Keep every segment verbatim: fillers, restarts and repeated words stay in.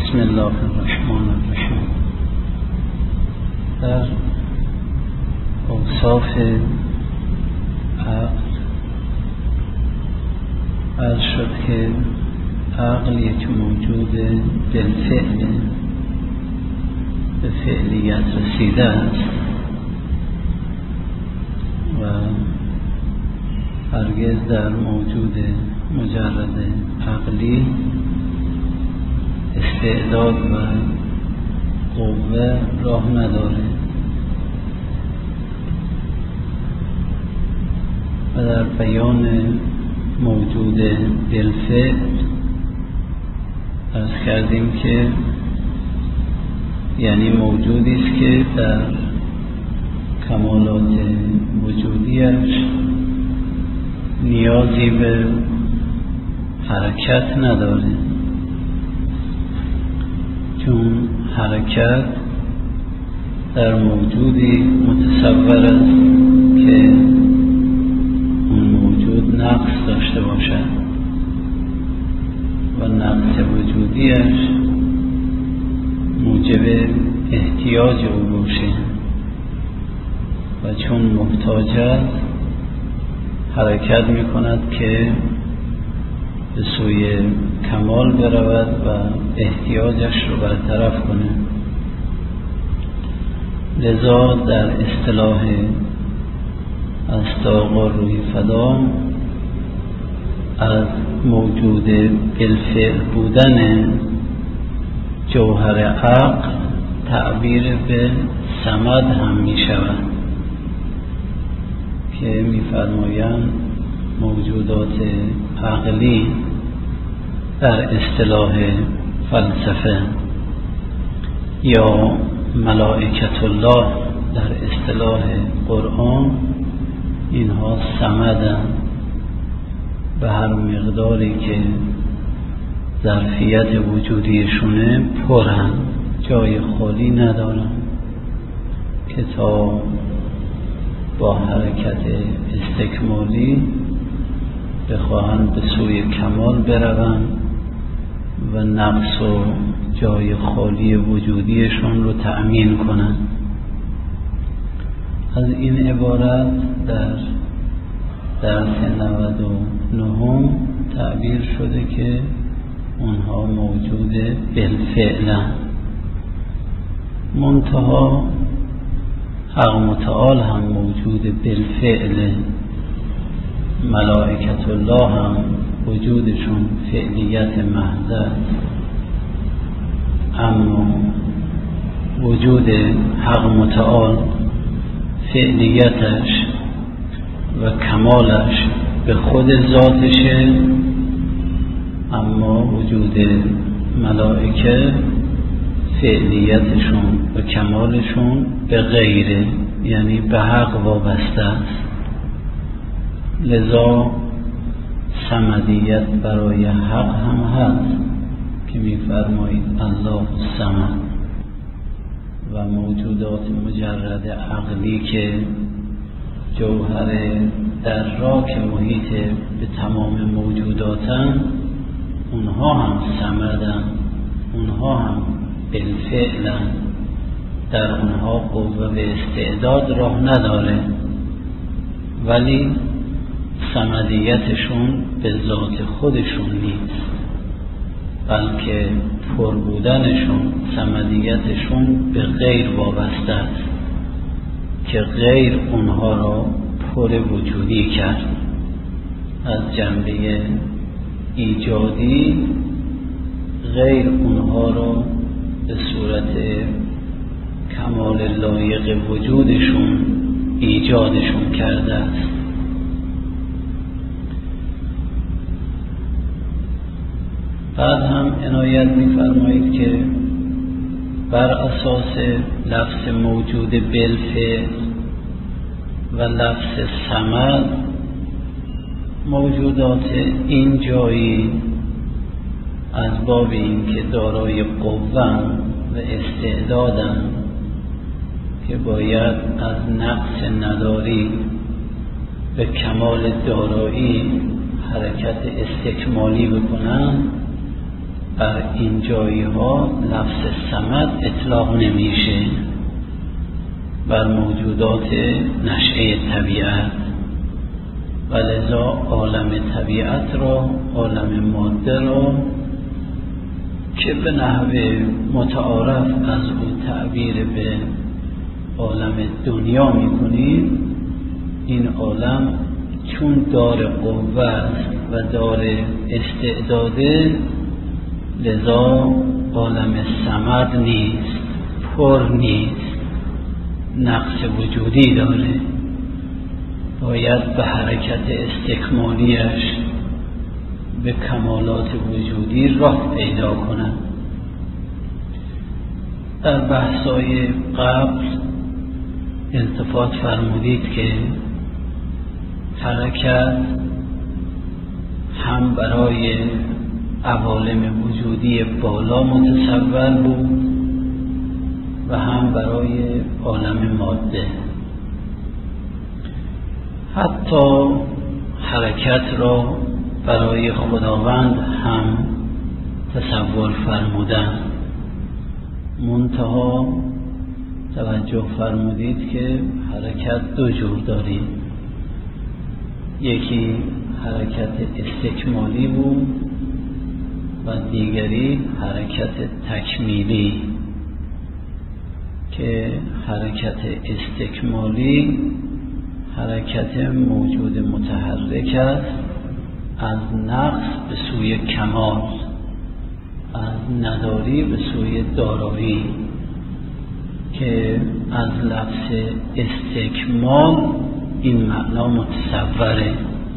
بسم الله الرحمن الرحیم. در اوصاف عقل عرض شد که عقل یک موجود بالفعل به فعلیت رسیده است و هرگز در موجود مجرد عقلی استعداد و قوه راه نداره و در بیان موجود بالفعل عرض کردیم که یعنی موجودی است که در کمالات وجودیش نیازی به حرکت نداره، چون حرکت در موجودی متصور است که اون موجود نقص داشته باشد و نقص وجودیش موجب احتیاج او باشه و چون محتاج است حرکت می کند که به سوی کمال برود و احتیاجش رو برطرف کنه. لذا در اصطلاح استاقا روی فدا از موجود بالفعل بودن جوهر عقل تعبیر به صمد هم می شود که می فرمایند موجودات عقلی در اصطلاح فلسفه یا ملائکت الله در اصطلاح قرآن اینها صمدن، به هر مقداری که ظرفیت وجودیشونه پرن، جای خالی ندارن که تا با حرکت استکمالی بخواهند به سوی کمال بروند و نقص و جای خالی وجودیشون رو تأمین کنند. از این عبارت در درس نود و نه تعبیر شده که اونها موجود بالفعلن، منتها حق متعال هم موجود بالفعل، ملائکت الله هم وجودشون فعلیت محض است، اما وجود حق متعال فعلیتش و کمالش به خود ذاتشه، اما وجود ملائکه فعلیتشون و کمالشون به غیره، یعنی به حق وابسته است. لذا صمدیت برای حق هم هست که می‌فرمایید الله الصمد، و موجودات مجرد عقلی که جوهر دراک محیط به تمام موجوداتن، اونها هم صمدن، اونها هم بالفعلن، در اونها قوه و استعداد راه نداره، ولی صمدیتشون به ذات خودشون نیست، بلکه پر بودنشون، صمدیتشون به غیر وابسته است که غیر اونها را پر وجودی کرد. از جنبه ایجادی غیر اونها را به صورت کمال لایق وجودشون ایجادشون کرده است. بعد هم عنایت می‌فرمایید که بر اساس لفظ موجود بالفعل و لفظ صمد موجودات این جایی از باب این که دارای قوة و استعدادن که باید از نقص نداری به کمال دارایی حرکت استکمالی بکنن، بر این جایی ها لفظ صمد اطلاق نمیشه بر موجودات نشأه طبیعت، و لذا عالم طبیعت را، عالم ماده را که به نحو متعارف از او تعبیر به عالم دنیا میکنیم، این عالم چون دار قوت و دار استعداده، لذا عالم صمد نیست، پر نیست، نقص وجودی داره، باید به حرکت استکمالیش به کمالات وجودی راه پیدا کنند. در بحث‌های قبل التفات فرمودید که حرکت هم برای عوالم وجودی بالا متصور بود و هم برای عالم ماده. حتی حرکت را برای خداوند هم تصور فرمودن، منتها توجه فرمودید که حرکت دو جور داریم، یکی حرکت استکمالی بود و دیگری حرکت تکمیلی، که حرکت استکمالی حرکت موجود متحرک است از نقص به سوی کمال، از نداری به سوی دارایی، که از لفظ استکمال این معنا متصوره.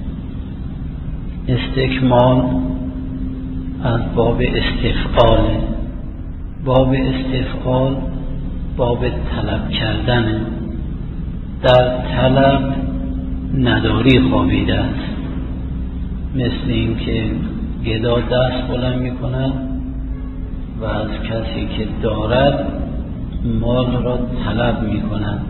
استکمال از باب استفعال، باب استفعال باب طلب کردنه، در طلب نداری خوابیده است، مثل این که گدا دست بلند می کند و از کسی که دارد مال را طلب می کند.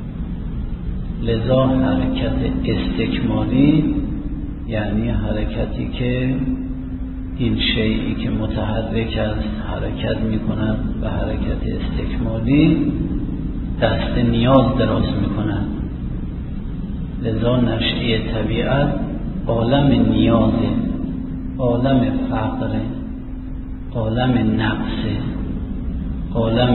لذا حرکت استکمالی یعنی حرکتی که این شیئی که متحرک است حرکت می کند و حرکت استکمالی دست نیاز دراز می کند. لذا نشأه طبیعت عالم نیازه، عالم فقره، عالم نقصه، عالم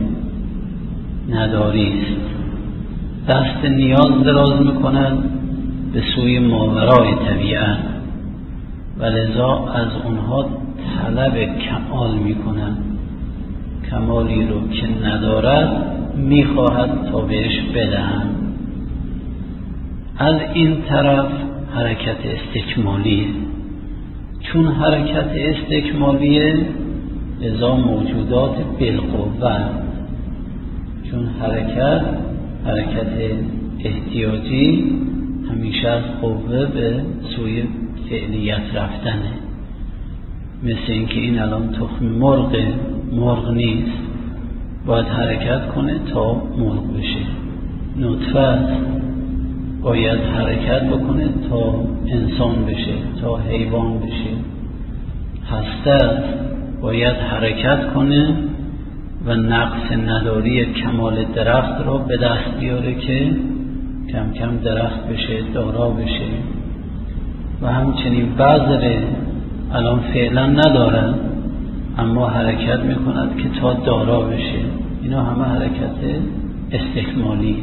نداری است. دست نیاز دراز می کند به سوی ماورای طبیعت و لذا از اونها طلب کمال می کند، کمالی رو که ندارد می خواهد تا بهش بدهند. از این طرف حرکت استکمالیه، چون حرکت استکمالیه لذا موجودات بالقوه، چون حرکت حرکت احتیاجی همیشه از قوه به سوی فعلیت رفتنه، مثل اینکه این الان تخم مرغ مرغ نیست، باید حرکت کنه تا مرغ بشه. نطفه باید حرکت بکنه تا انسان بشه، تا حیوان بشه. هسته باید حرکت کنه و نقص نداری کمال درخت را به دست بیاره که کم کم درخت بشه، دارا بشه. و همچنین بذره الان فعلا ندارن اما حرکت میکند که تا دارا بشه. اینا همه حرکت استکمالیه.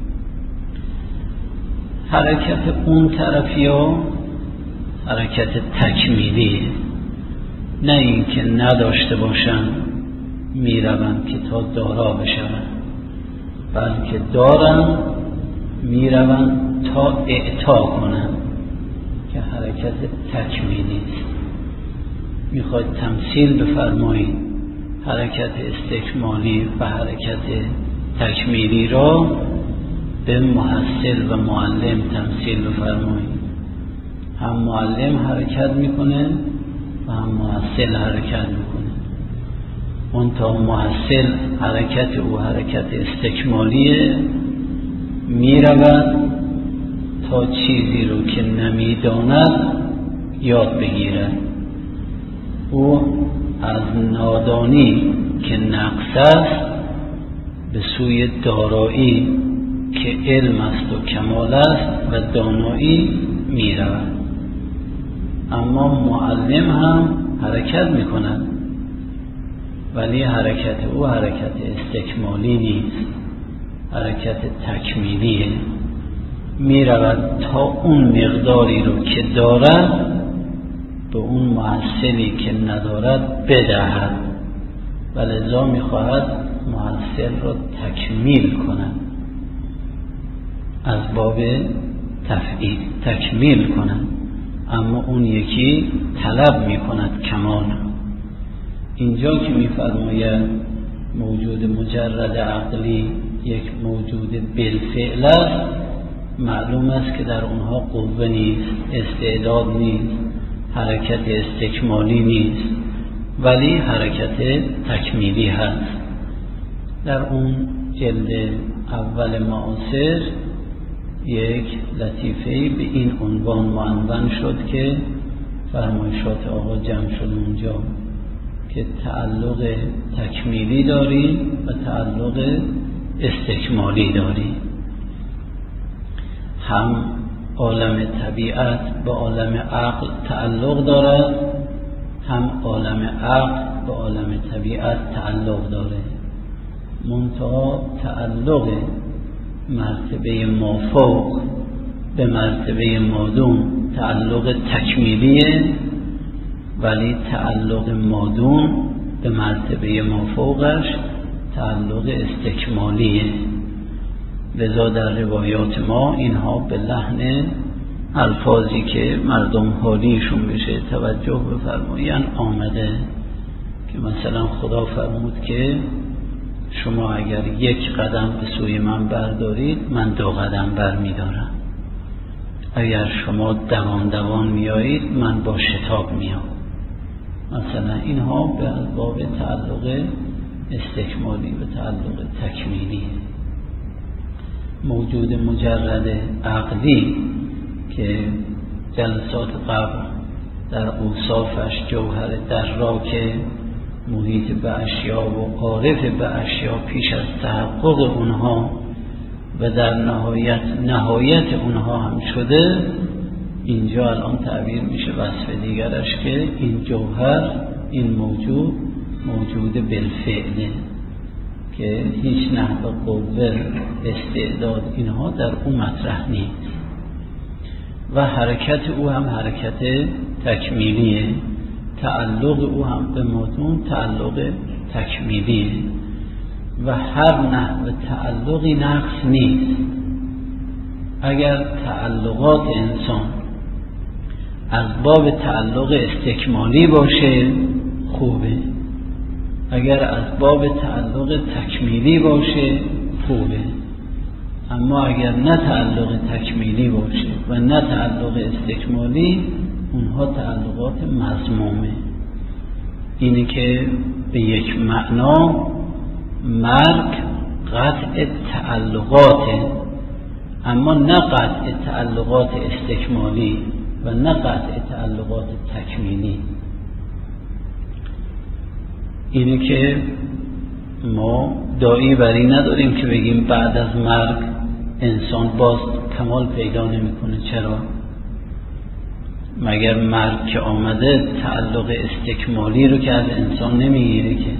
حرکت اون طرفی ها حرکت تکمیلیه، نه این که نداشته باشن میروند که تا دارا بشن، بلکه دارن میروند تا اعطا کنن، که حرکت تکمیلی است. میخواید تمثیل بفرمایید حرکت استکمالی و حرکت تکمیلی را به محصل و معلم تمثیل بفرمایید. هم معلم حرکت میکنه و هم محصل حرکت میکنه. اون تا محصل حرکت او حرکت استکمالیه، میرود تا چیزی رو که نمیداند یاد بگیرد. او از نادانی که نقص است به سوی دارایی که علم است و کمال است و دانایی می رود. اما معلم هم حرکت می کند، ولی حرکت او حرکت استکمالی نیست، حرکت تکمیلیه. می رود تا اون مقداری رو که دارد به اون محصلی که ندارد بدهد و لذا می خواهد محصل رو تکمیل کند، از باب تفعیل تکمیل کند. اما اون یکی طلب می کند کمال. اینجا که می فرماید موجود مجرد عقلی یک موجود بالفعل است، معلوم است که در اونها قوه نیست، استعداد نیست، حرکت استکمالی نیست، ولی حرکت تکمیلی هست. در اون جلد اول معاصر یک لطیفه‌ای به این عنوان معنون شد که فرمایشات آقا جمع شد اونجا که تعلق تکمیلی داری و تعلق استکمالی داری. هم عالم طبیعت با عالم عقل تعلق دارد، هم عالم عقل با عالم طبیعت تعلق داره. منتها تعلق مرتبه مافوق به مرتبه مادون تعلق تکمیلیه، ولی تعلق مادون به مرتبه مافوقش تعلق استکمالیه. لذا در روایات ما اینها به لحن الفاظی که مردم حالیشون بشه توجه بفرمایین آمده، که مثلا خدا فرمود که شما اگر یک قدم به سوی من بردارید من دو قدم بر می دارم، اگر شما دوان دوان می آیید من با شتاب می آم. مثلا اینها به باب تعلق استکمالی و تعلق تکمیلی. موجود مجرد عقلی که جلسات قبل در اوصافش جوهر دراک محیط به اشیا و عارف به اشیا پیش از تحقق اونها و در نهایت نهایت اونها هم شده، اینجا الان تعبیر میشه وصف دیگرش که این جوهر، این موجود موجود بالفعله که هیچ نحو قوه استعداد اینها در اون مطرح نیست و حرکت او هم حرکت تکمیلیه، تعلق او هم به مادون تعلق تکمیلیه و هر نحو تعلقی نقص نیست. اگر تعلقات انسان از باب تعلق استکمالی باشه خوبه، اگر از باب تعلق تکمیلی باشه خوبه، اما اگر نه تعلق تکمیلی باشه و نه تعلق استکمالی، اونها تعلقات مذمومه. اینه که به یک معنا مرگ قطع تعلقاته، اما نه قطع تعلقات استکمالی و نه قطع تعلقات تکمیلی. اینه که ما داعی بر این نداریم که بگیم بعد از مرگ انسان باز کمال پیدا نمیکنه. چرا؟ مگر مرگ که آمده تعلق استکمالی رو که از انسان نمیگیره که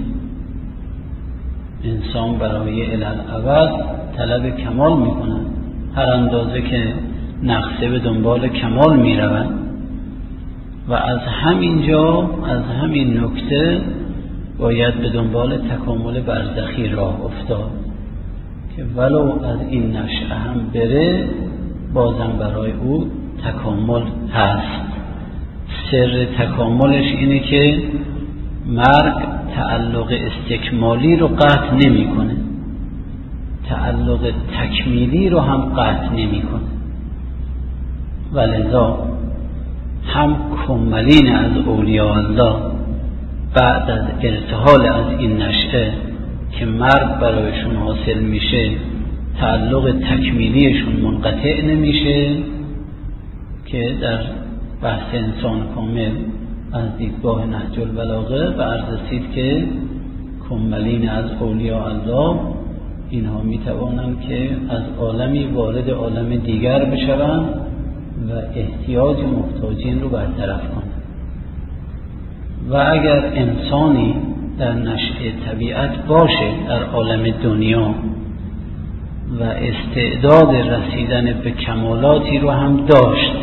انسان برای الالعبد طلب کمال میکنه، هر اندازه که نقصه به دنبال کمال میروند و از همینجا از همین نکته باید به دنبال تکامل برزخی راه افتاد که ولو از این نشأه هم بره بازم برای او تکامل هست. سر تکاملش اینه که مرگ تعلق استکمالی رو قطع نمی کنه، تعلق تکمیلی رو هم قطع نمی کنه، ولذا هم کمالین از اولیاء الله بعد از ارتحال از این نشأه که مرگ برایشون حاصل میشه تعلق تکمیلیشون منقطع نمیشه، که در بحث انسان کامل از دیدگاه نهج البلاغه و عرض رسید که کملین از اولیاء الله اینها می توانند که از عالمی وارد عالم دیگر بشوند و احتیاج محتاجین رو برطرف کنند. و اگر انسانی در نشأه طبیعت باشه در عالم دنیا و استعداد رسیدن به کمالاتی رو هم داشت،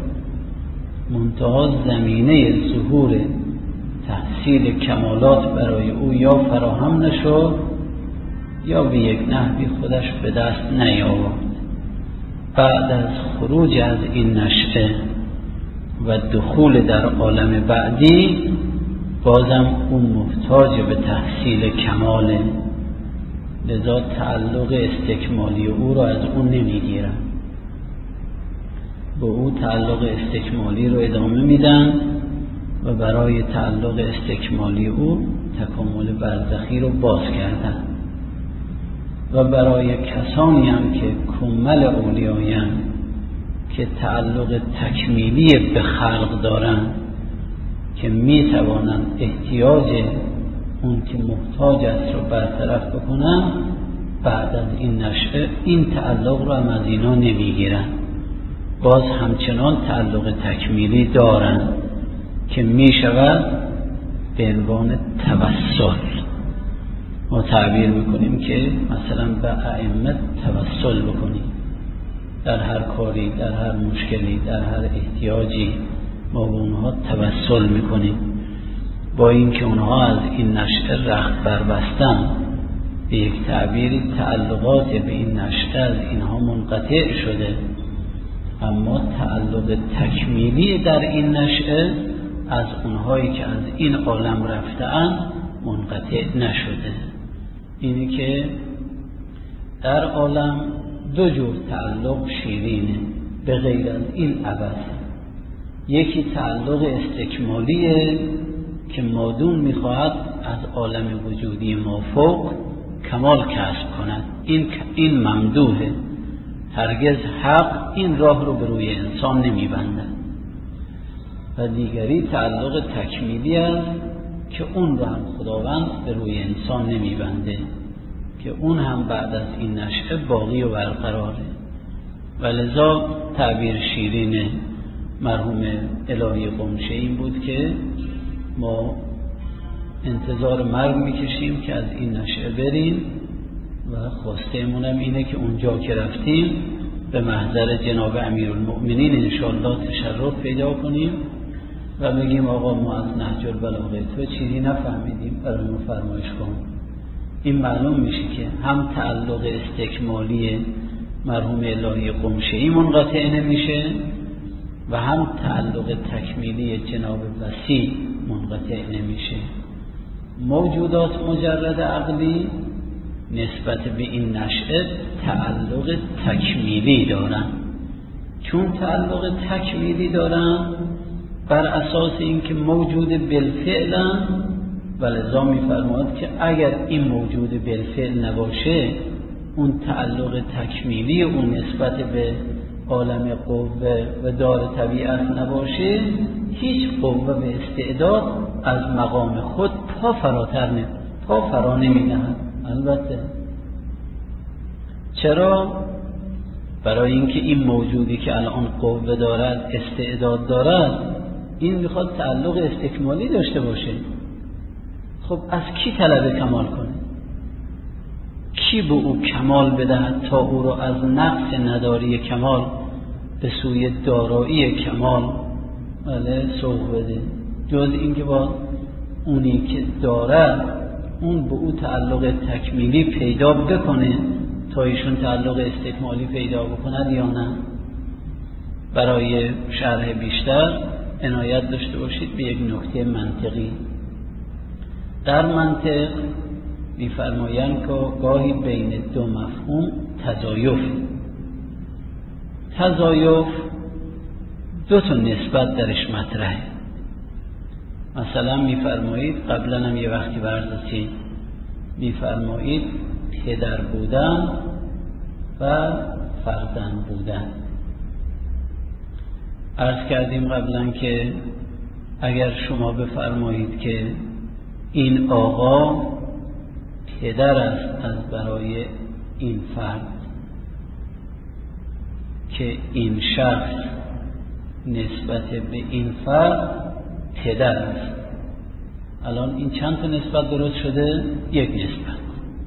منتها زمینه ظهور تحصیل کمالات برای او یا فراهم نشد یا به یک نحوی خودش به دست نیاورد، بعد از خروج از این نشأه و دخول در عالم بعدی بازم اون محتاج به تحصیل کماله، لذا تعلق استکمالی او را از اون نمیگیرن، به او تعلق استکمالی رو ادامه میدن و برای تعلق استکمالی او تکامل برزخی رو باز کردن. و برای کسانی هم که کمل اولیایان که تعلق تکمیلی به خلق دارن که می توانند احتیاج اون که محتاج است رو برطرف بکنن، بعد از این نشأه این تعلق رو هم از اینا نمیگیرن، باز همچنان تعلق تکمیلی دارن که می شود به عنوان توسل. ما تعبیر میکنیم که مثلا به ائمه توسل بکنیم در هر کاری، در هر مشکلی، در هر احتیاجی ما به اونها توسل میکنیم، با اینکه اونها از این نشأه رخت بربستن، به یک تعبیری تعلقات به این نشأه از اینها منقطع شده، اما تعلق تکمیلی در این نشأه از اونهایی که از این عالم رفته‌اند منقطع نشده. اینی که در عالم دو جور تعلق شیرینه به غیر از این عبث. یکی تعلق استکمالیه که مادون میخواهد از عالم وجودی مافوق کمال کسب کند، این این ممدوحه، هرگز حق این راه رو به روی انسان نمیبندد. و دیگری تعلق تکمیلی است که اون رو هم خداوند به روی انسان نمیبنده، که اون هم بعد از این نشأه باقی و برقراره. و لذا تعبیر شیرین مرحوم الهی قمشه این بود که ما انتظار مرگ میکشیم که از این نشأه بریم و خواستهمونم اینه که اونجا که رفتیم به محضر جناب امیرالمؤمنین انشاءالله تشرف پیدا کنیم و بگیم آقا ما از نهج البلاغه تو چیزی نفهمیدیم، برای ما فرمایش کن. این معلوم میشه که هم تعلق استکمالی مرحوم الهی قمشه‌ای منقطع نمیشه و هم تعلق تکمیلی جناب وسیع منقطع نمیشه. موجودات مجرد عقلی نسبت به این نشأه تعلق تکمیلی دارن. چون تعلق تکمیلی دارن بر اساس اینکه موجود بالفعلن، ولذا می‌فرماید که اگر این موجود بالفعل نباشه، اون تعلق تکمیلی اون نسبت به عالم قوه و دار طبیعت نباشه، هیچ قوه و استعداد از مقام خود پا فراتر نه پا فرا نمی‌نهد. البته چرا؟ برای اینکه این موجودی که الان قوه دارد، استعداد دارد، این میخواد تعلق استکمالی داشته باشه. خب از کی طلب کمال کنه؟ کی به او کمال بدهد تا او را از نقص نداری کمال به سوی دارایی کمال بله سوق بده؟ جز اینکه با اونی که دارد اون به او تعلق تکمیلی پیدا بکنه تا ایشون تعلق استکمالی پیدا بکند یا نه؟ برای شرح بیشتر عنایت داشته باشید به یک نکته منطقی. در منطق می‌فرمایند که گاهی بین دو مفهوم تضایف تضایف دو تا نسبت درش مطرحه. مثلا می‌فرمایید قبلا هم یه وقتی بررسی می‌فرمایید پدر بودن و فرزند بودن. عرض کردیم قبلا که اگر شما بفرمایید که این آقا پدر است از برای این فرد، که این شخص نسبت به این فرد پدر است، الان این چند تا نسبت درست شده؟ یک نسبت.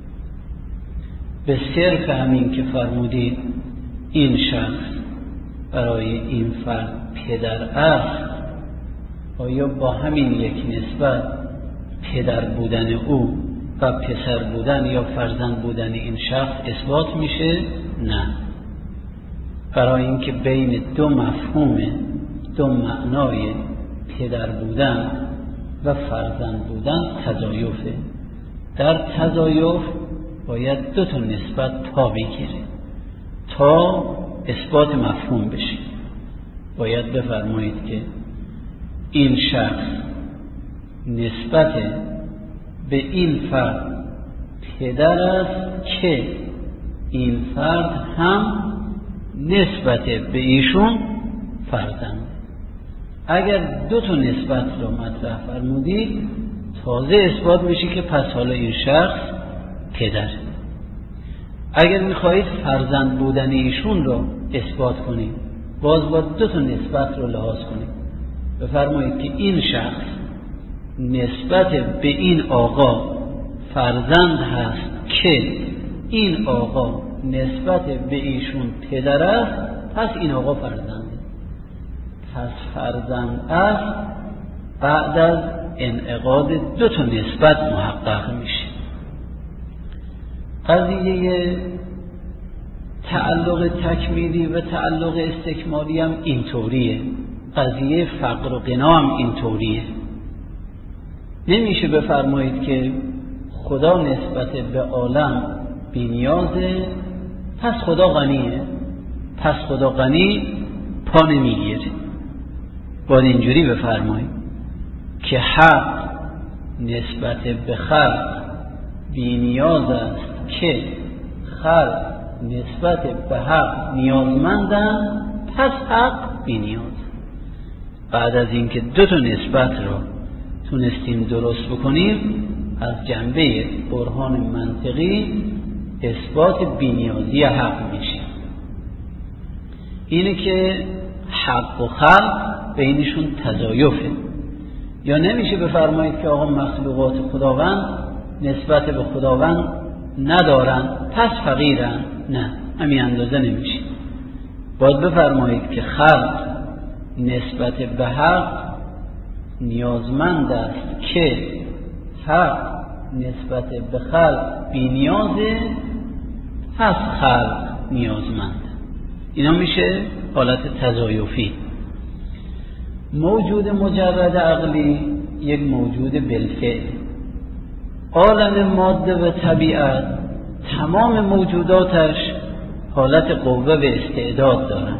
به صرف همین که فرمودید این شخص برای این فرد پدر است، آیا با همین یک نسبت پدر بودن او و پسر بودن یا فرزند بودن این شخص اثبات میشه؟ نه. برای اینکه بین دو مفهوم، دو معنای پدر بودن و فرزند بودن تضایفه. در تضایف باید دو تا نسبت پا بگیره تا اثبات مفهوم بشه. باید بفرمایید که این شخص نسبت به این فرد پدر است که این فرد هم نسبت به ایشون فرزند. اگر دو تا نسبت رو مطرح فرمودید تازه اثبات میشه که پس حالا این شخص پدر. اگر میخواهید فرزند بودن ایشون رو اثبات کنید باز با دو تا نسبت رو لحاظ کنید. بفرمایید که این شخص نسبت به این آقا فرزند هست که این آقا نسبت به ایشون پدر است، پس این آقا فرزنده. پس فرزند است بعد از انعقاد دو تا نسبت محقق میشه. قضیه تعلق تکمیلی و تعلق استکمالی هم اینطوریه. قضیه فقر و غنا هم اینطوریه. نمیشه بفرمایید که خدا نسبت به عالم بی‌نیازه پس خدا غنیه، پس خدا غنی پا نمیگیره. باید اینجوری بفرمایید که حق نسبت به خلق بی‌نیاز است که خلق نسبت به حق نیازمندن، پس حق بی‌نیاز. بعد از اینکه دو تا نسبت رو تونستیم درست بکنیم از جنبه برهان منطقی اثبات بی‌نیازی حق میشه. اینه که حق و خلق بینشون تضایفه. یا نمیشه بفرمایید که آقا مخلوقات خداوند نسبت به خداوند ندارن پس فقیرن. نه، همین اندازه نمیشه. باید بفرمایید که خلق نسبت به حق نیازمند است که حق نسبت به خلق بی نیازه، پس خلق نیازمند. اینا میشه حالت تضایفی. موجود مجرد عقلی یک موجود بالفعل. عالم ماده و طبیعت تمام موجوداتش حالت قوه و استعداد دارن.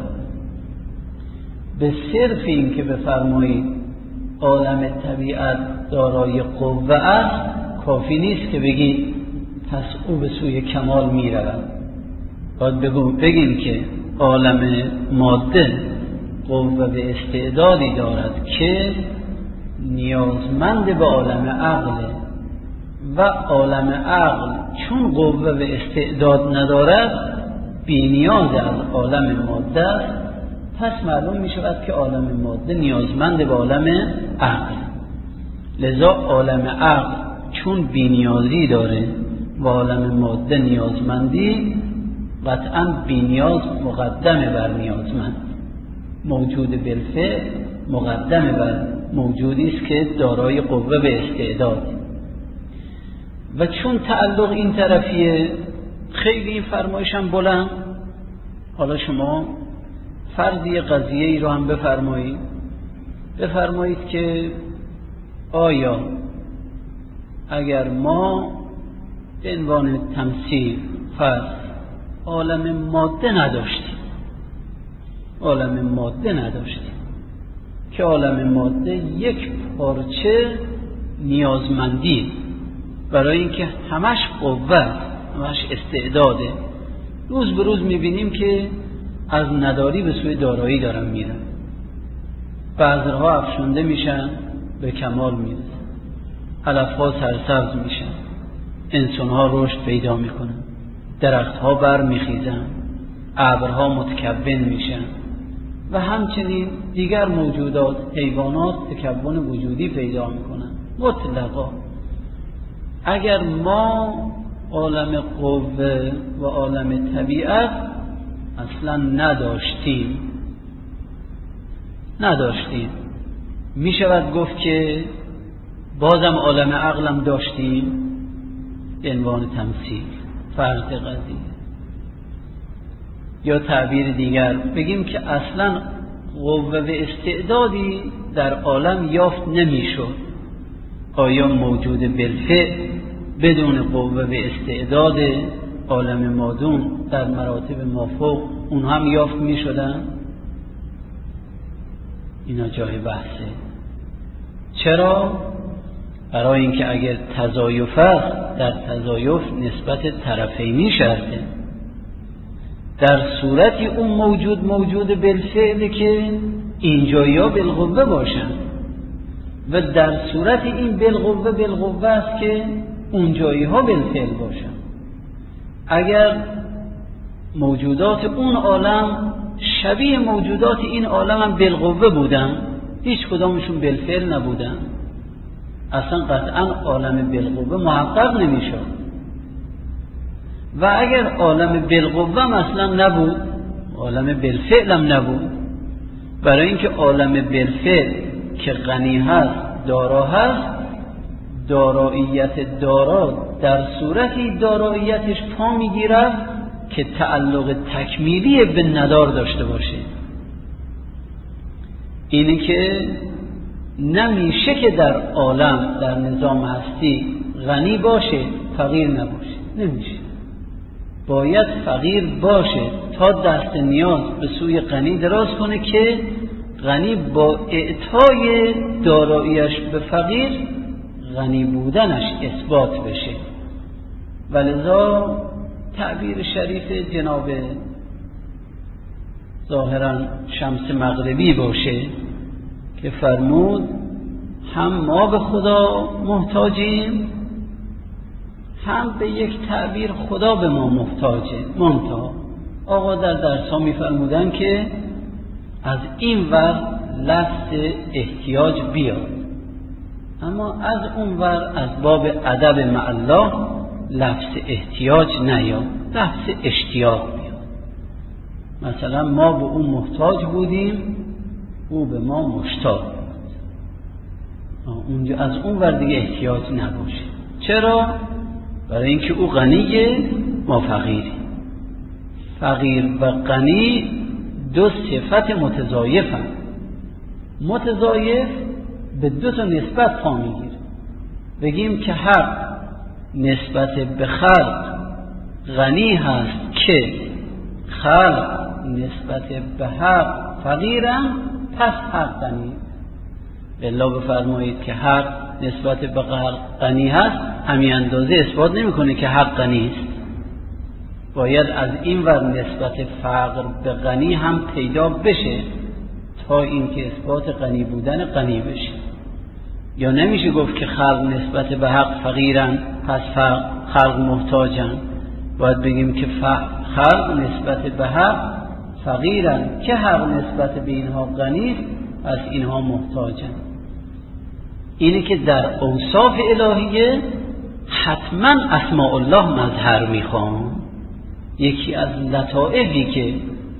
به صرف این که بفرمایید عالم طبیعت دارای قوه است کافی نیست که بگید پس او به سوی کمال می رود. باید بگیم که عالم ماده قوه و استعدادی دارد که نیازمند به عالم عقل و عالم عقل چون قوه و استعداد ندارد بی نیاز از عالم ماده است. پس معلوم می شود که عالم ماده نیازمند به عالم عقل. لذا عالم عقل چون بی نیازی داره و عالم ماده نیازمندی، قطعا بی نیاز مقدمه بر نیازمند. موجود بالفعل مقدمه بر موجودی است که دارای قوه و استعداد. و چون تعلق این طرفیه خیلی این فرمایشم بلند. حالا شما فرضی قضیه ای رو هم بفرمایید. بفرمایید که آیا اگر ما به عنوان تمثیل فرض عالم ماده نداشتیم، عالم ماده نداشتیم که عالم ماده یک پارچه نیازمندی برای اینکه همش قوه، همش استعداده، روز به روز میبینیم که از نداری به سوی دارایی دارن میرن. بذرها افشونده میشن، به کمال میرسن، علفها سرسبز میشن، انسانها رشد پیدا میکنن، درختها بر میخیزن، ابرها متکون میشن و همچنین دیگر موجودات، حیوانات تکون وجودی پیدا میکنن مطلقا. اگر ما عالم قوه و عالم طبیعت اصلا نداشتیم نداشتیم می شود گفت که بازم عالم عقلم داشتیم، عنوان تمثیل، فرض قضیه. یا تعبیر دیگر بگیم که اصلا قوه و استعدادی در عالم یافت نمی شد. آیا موجود بالفعل بدون قوه و استعداد عالم مادون در مراتب مافوق اون هم یافت می شدن؟ اینا جای بحثه. چرا؟ برای اینکه اگر تضایف است، در تضایف نسبت طرفینی شرطه. در صورتی اون موجود موجود بالفعل که اینجایی ها بالقوه باشن و در صورت این بالقوه بالقوه است که اونجایی ها بالفعل باشن. اگر موجودات اون عالم شبیه موجودات این عالم هم بالقوه بودن، هیچ کدامشون بالفعل نبودن، اصلا قطعا عالم بالقوه محقق نمیشد. و اگر عالم بالقوه مثلا نبود، عالم بالفعل هم نبود، برای اینکه عالم بالفعل که غنی هست، دارا هست، داراییت دارا در صورتی داراییتش پا میگیرد که تعلق تکمیلی به ندار داشته باشه. اینی که نمیشه که در عالم، در نظام هستی غنی باشه فقیر نباشه، نمیشه. باید فقیر باشه تا دست نیاز به سوی غنی دراز کنه که غنی با اعطای داراییش به فقیر غنی بودنش اثبات بشه. ولذا تعبیر شریف جناب ظاهرا شمس مغربی باشه که فرمود هم ما به خدا محتاجیم، هم به یک تعبیر خدا به ما محتاجه. منتها آقا در درس ها می فرمودن که از این ور لفظ احتیاج بیاد، اما از اون ور از باب ادب مع الله لفظ احتیاج نیاد، لفظ اشتیاق بیاد. مثلا ما به اون محتاج بودیم، او به ما مشتاق بود. اونجا از اون ور دیگه احتیاج نباشه. چرا؟ برای اینکه او غنیه، ما فقیری. فقیر و غنی دو صفت متضایفن. متضایف به دو تا نسبت پا میگیره. بگیم که حق نسبت به خلق غنی هست که خلق نسبت به حق فقیرن، پس حق غنی. بالله بفرمایید که حق نسبت به خلق غنی هست، همین اندازه اثبات نمی کنه که حق غنی است. باید از این ور نسبت فقر به غنی هم پیدا بشه تا اینکه اثبات غنی بودن غنی بشه. یا نمیشه گفت که خلق نسبت به حق فقیرن پس خلق محتاجن. باید بگیم که خلق نسبت به حق فقیرن که حق نسبت به اینها غنی پس اینها محتاجن. اینه که در اوصاف الهیه حتما اسماء الله مظهر میخوان. یکی از لطائفی که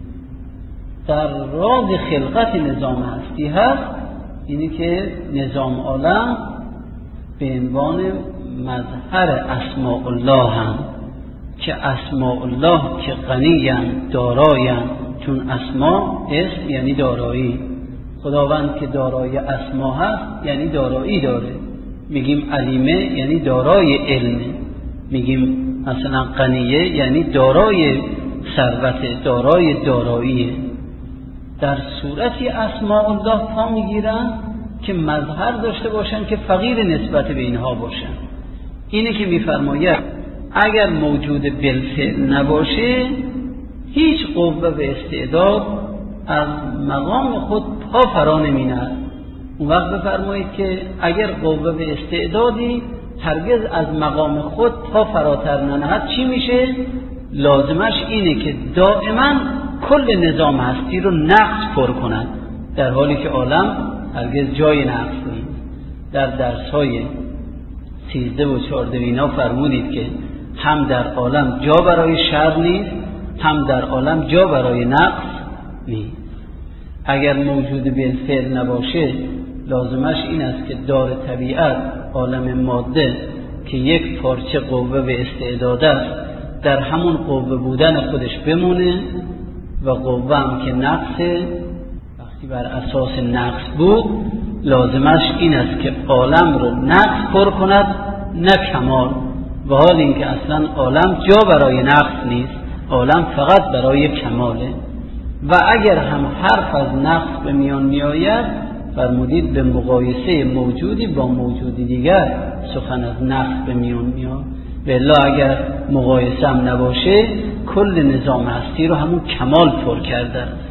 در راز خلقت نظام هستی هست اینه که نظام عالم به عنوان مظهر اسماء الله هم، که اسماء الله که غنی‌اند، دارایند، چون اسماء اسم یعنی دارایی. خداوند که دارای اسما هست یعنی دارایی داره. میگیم علیمه یعنی دارای علمه. میگیم مثلا غنیه یعنی دارای ثروت، دارای داراییه. در صورتی اسماء الله پا میگیرن که مظهر داشته باشن که فقیر نسبت به اینها باشن. اینه که میفرماید اگر موجود بالفعل نباشه هیچ قوه و استعداد از مقام خود پا فرا نمی‌نهد. اون وقت بفرمایید که اگر قوه به استعدادی هرگز از مقام خود پا فراتر ننهد چی میشه؟ لازمش اینه که دائما کل نظام هستی رو نقص پر کند، در حالی که عالم هرگز جای نقص نیست. در درس‌های سیزده و چهارده اینا فرمودید که هم در عالم جا برای شر نیست، هم در عالم جا برای نقص نیست. اگر موجود بالفعل نباشه لازمش این است که دار طبیعت عالم ماده که یک پارچه قوه به استعداد است در همون قوه بودن خودش بمونه و قوه هم که نقصه، وقتی بر اساس نقص بود لازمش این است که عالم رو نقص پر کند نه کمال، و حال این که اصلا عالم جا برای نقص نیست، عالم فقط برای کماله. و اگر هم حرف از نقص به میان می آید فرمودید به مقایسه موجودی با موجودی دیگر سخن از نقص به میان می آید، و الا اگر مقایسه هم نباشه کل نظام هستی رو همون کمال پر کرده است.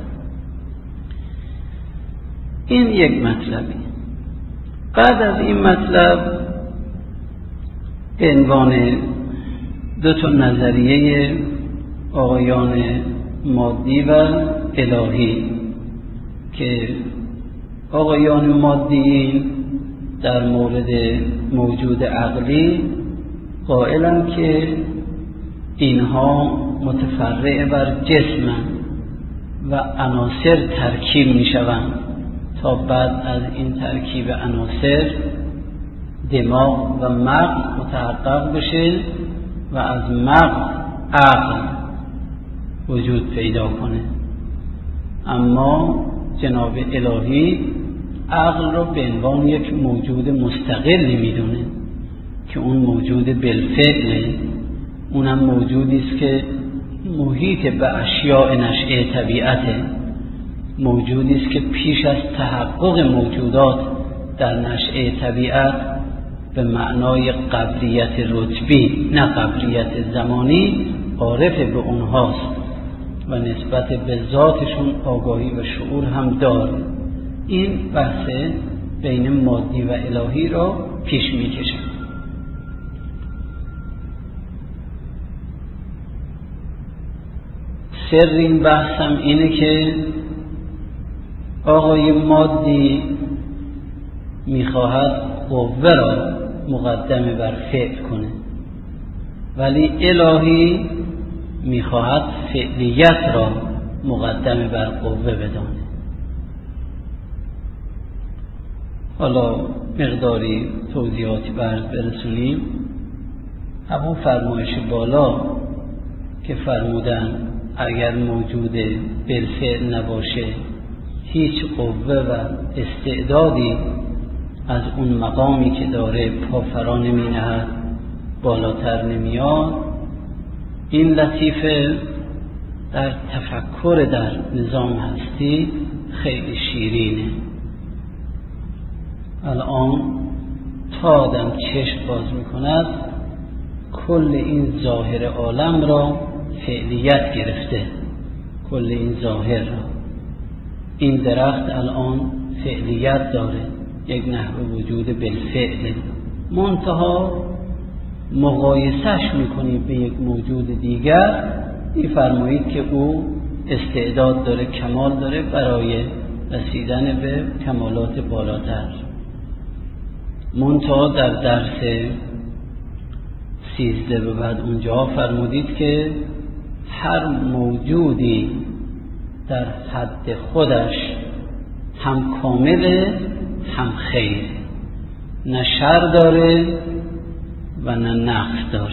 این یک مطلبی. بعد از این مطلب به عنوان دو تا نظریه آقایان مادی و الهی که آقایان مادی در مورد موجود عقلی قائلن که اینها متفرع بر جسم و عناصر ترکیب می شوند تا بعد از این ترکیب عناصر دماغ و مغز متحقق بشه و از مغز عقل وجود پیدا کنه. اما جناب الهی عقل رو به عنوان یک موجود مستقل میدونه که اون موجود بالفعله، اونم موجودی است که محیط به اشیاء نشئه طبیعته، موجودی است که پیش از تحقق موجودات در نشئه طبیعت به معنای قبلیت رتبی نه قبلیت زمانی عارف به اونهاست و نسبت به ذاتشون آگاهی و شعور هم داره. این بحث بین مادی و الهی را پیش می کشن. سر این بحث هم اینه که آقای مادی میخواهد قوه را مقدم بر فعل کنه، ولی الهی میخواهد فعلیت را مقدم بر قوه بدانه. حالا مقداری توضیحاتی برز برسونیم. همون فرمایش بالا که فرمودن اگر موجود بالفعل نباشه هیچ قوه و استعدادی از اون مقامی که داره پا فرا نمی نهد، بالاتر نمیاد. این لطیفه در تفکر در نظام هستی خیلی شیرینه. الان تا آدم چشم باز میکند کل این ظاهر عالم را فعلیت گرفته، کل این ظاهر را. این درخت الان فعلیت داره، یک نحو وجود بالفعل، منتها مقایسش میکنی به یک موجود دیگر میفرمایید که او استعداد داره، کمال داره برای رسیدن به کمالات بالاتر. منتها در درس سیزده به بعد اونجا فرمودید که هر موجودی در حد خودش هم کامله هم خیر، نه شر داره و نه نقص داره.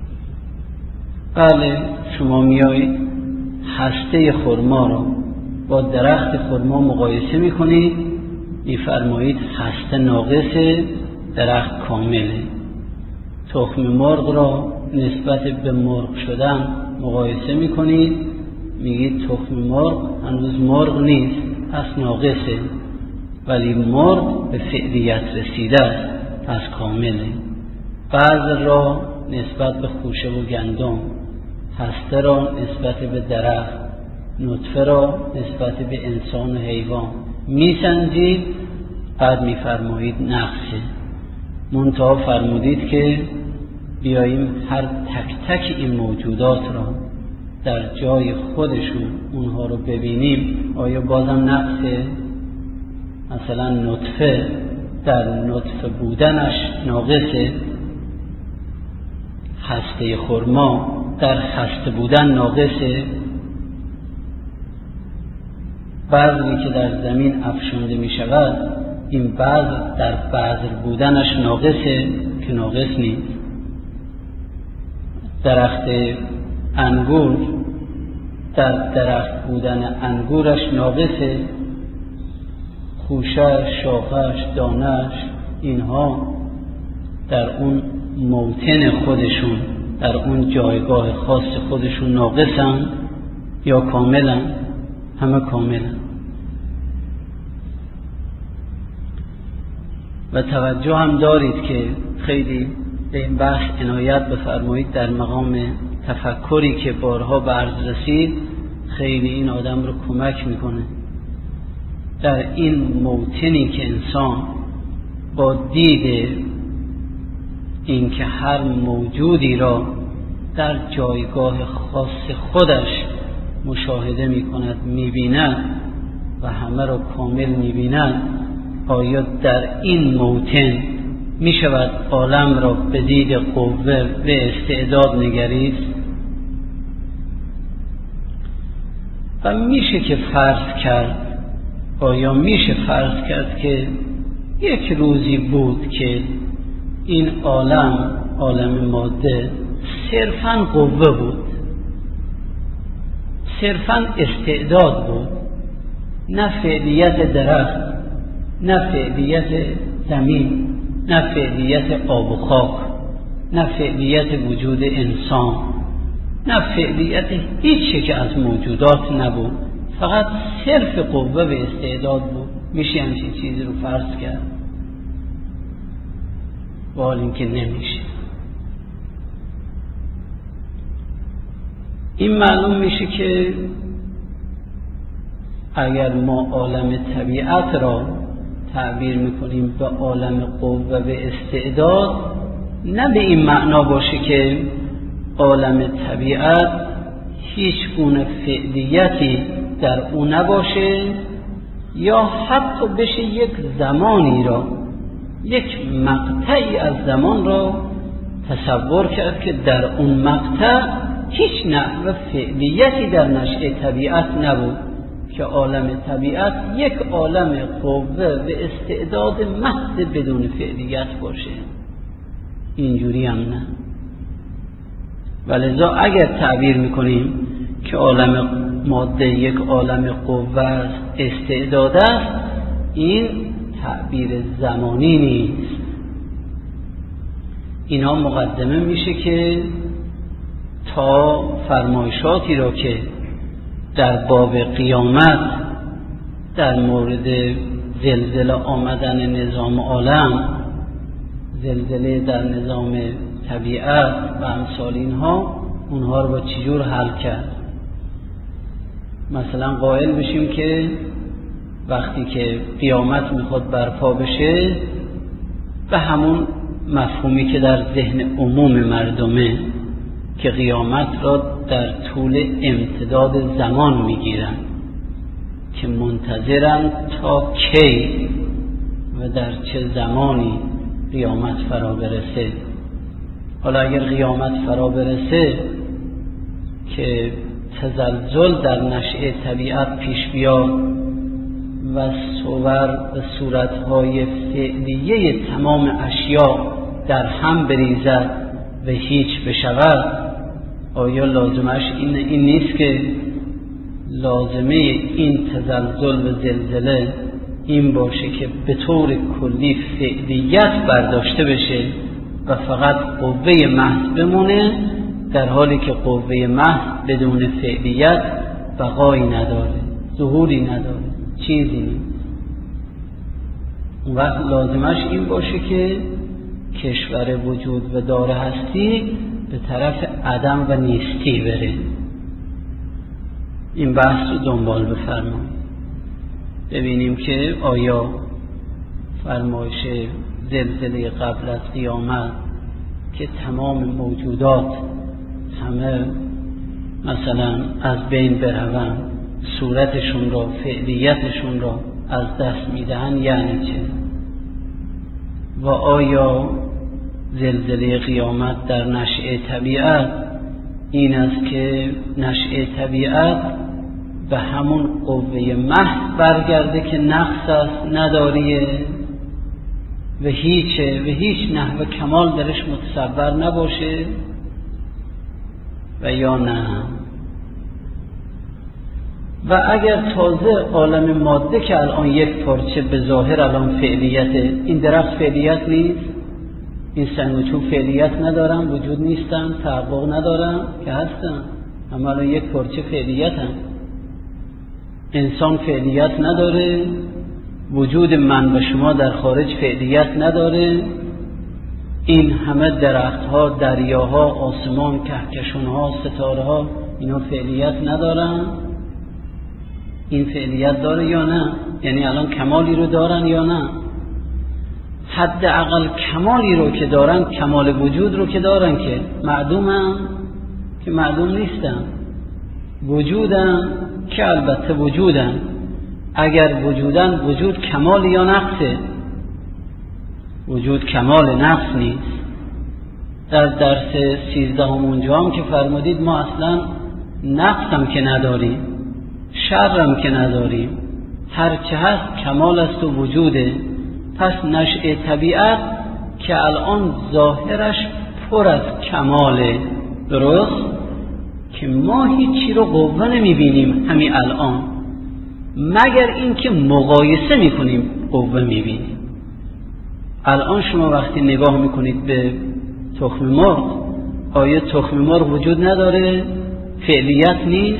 بله شما میایید هسته خرما رو با درخت خرما مقایسه میکنید، میفرمایید هسته ناقصه، درخت کامله. تخم مرغ را نسبت به مرغ شدن مقایسه میکنید، میگید تخم مرغ هنوز مرغ نیست، پس ناقصه، ولی مرغ به فعلیت رسیده است، پس کامله. بعض را نسبت به خوشه و گندم، هسته را نسبت به درخت نطفه را نسبت به انسان و حیوان میسنجید، بعد میفرمایید نقصه. منتها فرمودید که بیاییم هر تک تک این موجودات را در جای خودشون اونها رو ببینیم، آیا بازم نقصه؟ مثلا نطفه در نطفه بودنش ناقصه، هسته خرما در هسته بودن ناقصه، بذری که در زمین افشانده می شود این بذر در بذر بودنش ناقصه که ناقص نیست، درخت انگور در درخت بودن انگورش ناقصه، خوشش، شاخش، دانش، اینها در اون موطن خودشون، در اون جایگاه خاص خودشون ناقصن یا کاملن؟ همه کاملن. و توجه هم دارید که خیلی به این بحث عنایت بفرمایید، در مقام تفکری که بارها به عرض رسید خیلی این آدم رو کمک میکنه. در این موطنی که انسان با دید این که هر موجودی را در جایگاه خاص خودش مشاهده میکند، میبیند و همه را کامل میبیند، آیا در این موطن میشود عالم را به دید قوه و استعداد نگریست؟ و میشه که فرض کرد، آیا میشه فرض کرد که یک روزی بود که این عالم، عالم ماده، صرفاً قوه بود، صرفاً استعداد بود، نه فعلیت درخت، نه فعلیت زمین، نه فعلیت آب و خاک، نه فعلیت وجود انسان، نه فعلیت هیچی که از موجودات نبود، فقط صرف قوه و استعداد بود. میشه همچین چیزی رو فرض کرد؟ و حال این که نمیشه. این معلوم میشه که اگر ما عالم طبیعت را تعبیر میکنیم به عالم قوه و استعداد، نه به این معنا باشه که عالم طبیعت هیچ گونه فعلیتی در او نباشه، یا حتی بشه یک زمانی را، یک مقطعی از زمان را تصور کرد که در اون مقطع هیچ نحو فعلیتی در نشأه طبیعت نبود، که عالم طبیعت یک عالم قوه و استعداد محض بدون فعلیت باشه. اینجوری هم نه. ولذا اگر تعبیر میکنیم که عالم ماده یک عالم قوه است، استعداد است، این تعبیر زمانی نیست. اینا مقدمه میشه که تا فرمایشاتی را که در باب قیامت در مورد زلزله آمدن نظام عالم، زلزله در نظام طبیعت و امثال اینها، اونها رو با چجور حل کرد. مثلا قائل بشیم که وقتی که قیامت میخواد برپا بشه، به همون مفهومی که در ذهن عموم مردمه، که قیامت را در طول امتداد زمان میگیرن، که منتظرن تا کی و در چه زمانی قیامت فرا برسه. حالا اگر قیامت فرا برسه که تزلزل در نشأه طبیعت پیش بیاد و صور و صورتهای فعلیه تمام اشیاء در هم بریزد و هیچ بشود، آیا لازمش این, این نیست که لازمه این تزلزل و زلزله این باشه که به طور کلی فعلیت برداشته بشه و فقط قوه محض بمونه، در حالی که قوه محض بدون فعلیت بقایی نداره، ظهوری نداره، چیزی نیست. اون وقت لازمش این باشه که کشور وجود و دار هستی به طرف عدم و نیستی بره. این بحث رو دنبال بفرمایید، ببینیم که آیا فرمایش زلزله قبل از قیامت که تمام موجودات همه مثلا از بین بروند، صورتشون را، فعلیتشون را از دست میدهن یعنی چه؟ و آیا زلزله قیامت در نشأه طبیعت این است که نشأه طبیعت به همون قوه محض برگرده که نقص است، نداریه و هیچه و هیچ نحو کمال درش متصور نباشه و یا نه؟ و اگر تازه عالم ماده که الان یک پارچه به ظاهر الان فعلیته، این درخت فعلیت نیست، این سنگ و چوب فعلیت ندارن، وجود نیستن، تحقق ندارن که هستن، اما الان یک پارچه فعلیتن. انسان فعلیت نداره، وجود من و شما در خارج فعلیت نداره، این همه درختها، دریاها، آسمان، کهکشانها، ستاره‌ها اینا فعلیت ندارن. این فعلیت داره یا نه؟ یعنی الان کمالی رو دارن یا نه؟ حداقل کمالی رو که دارن، کمال وجود رو که دارن، که معدومن که معدوم نیستن، وجودن که البته وجودن. اگر وجودن، وجود کمال یا نقصه؟ وجود کمال، نقص نیست. در درس سیزدهم اونجا هم که فرمودید ما اصلا نقص هم که نداریم، شر هم که نداریم، هرچه هست کمال است و وجوده. پس نشأه طبیعت که الان ظاهرش پر از کماله، درست؟ که ما هیچی رو قوه نمیبینیم همین الان، مگر اینکه مقایسه میکنیم قوه میبینیم. الان شما وقتی نگاه میکنید به تخم مرغ، آیا تخم مرغ وجود نداره؟ فعلیت نیست؟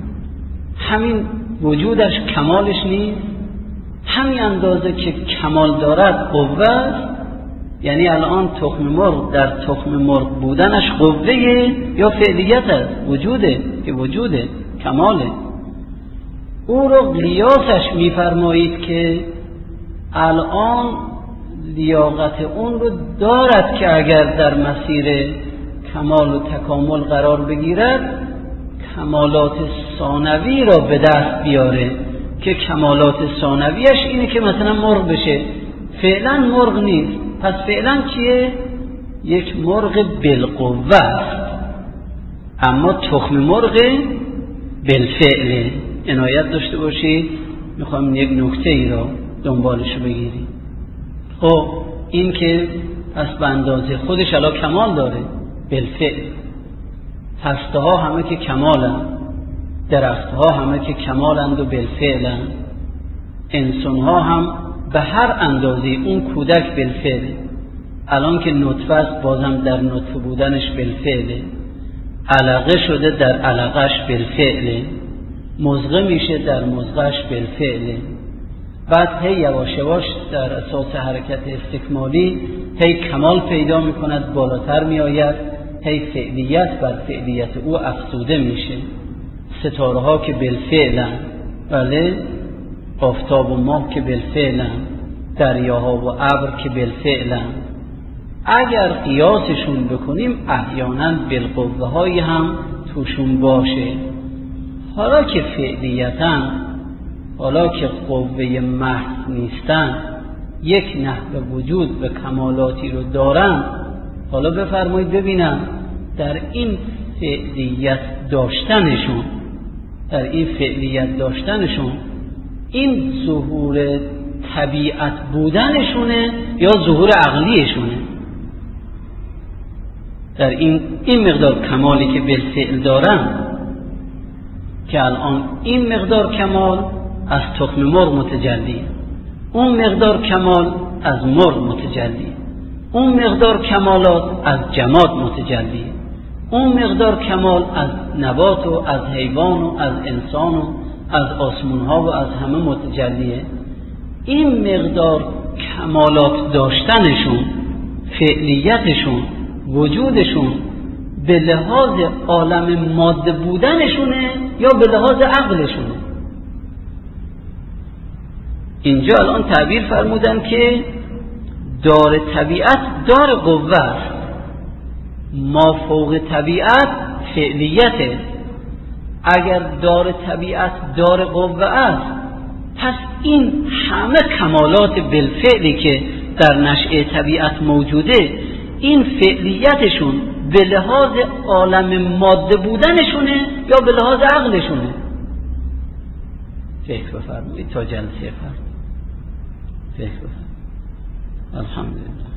همین وجودش کمالش نیست؟ همین اندازه که کمال دارد قوه است. یعنی الان تخم مرغ در تخم مرغ بودنش قوه یا فعلیت است؟ وجوده که وجوده، کماله. او رو قیاسش میفرمایید که الان لیاقت اون رو دارد که اگر در مسیر کمال و تکامل قرار بگیرد، کمالات ثانوی را به دست بیاره، که کمالات ثانویش اینه که مثلا مرغ بشه. فعلا مرغ نیست، پس فعلا چیه؟ یک مرغ بالقوه است، اما تخم مرغ بالفعله. عنایت داشته باشید، میخوام یک نکته ای را دنبالش بگیریم. خب این که پس به اندازه خودش الان کمال داره بالفعل، هسته ها همه که کمالن، درخت ها همه که کمالند و بالفعلن، انسان ها هم به هر اندازه، اون کودک بالفعله، الان که نطفه است بازم در نطفه بودنش بالفعله، علقه شده در علقش بالفعله، مضغه میشه در مضغهش بالفعله. بعد هی یواش یواش در اساس حرکت استکمالی هی کمال پیدا میکند، بالاتر میآید، هی فعلیت بر فعلیت او افزوده میشه. ستاره ها که بالفعلن، بله، آفتاب و ماه که بالفعلن، دریاها و ابر که بالفعلن. اگر قیاسشون بکنیم احیانا بالقوه های هم توشون باشه. حالا که فعلیتن، حالا که قوه محض نیستن، یک نحو وجود و کمالاتی رو دارن، حالا بفرمایید ببینم در این فعلیت داشتنشون، در این فعلیت داشتنشون این ظهور طبیعت بودنشونه یا ظهور عقلیشونه؟ در این این مقدار کمالی که بالفعل دارن، که الان این مقدار کمال از تخم مرغ متجلی، اون مقدار کمال از مرغ متجلی، اون مقدار کمالات از جماد متجلی، اون مقدار کمال از نبات و از حیوان و از انسان و از آسمون ها و از همه متجلیه. این مقدار کمالات داشتنشون، فعلیتشون، وجودشون به لحاظ عالم ماده بودنشونه یا به لحاظ عقلشونه؟ اینجا الان تعبیر فرمودن که دار طبیعت دار قوه است، ما فوق طبیعت فعلیته. اگر دار طبیعت دار قوه است، پس این همه کمالات بالفعلی که در نشأه طبیعت موجوده، این فعلیتشون به لحاظ عالم ماده بودنشونه یا به لحاظ عقلشونه؟ فکر بفرمایید تا جلسه فردا. فکر بفرمایید. الحمدلله.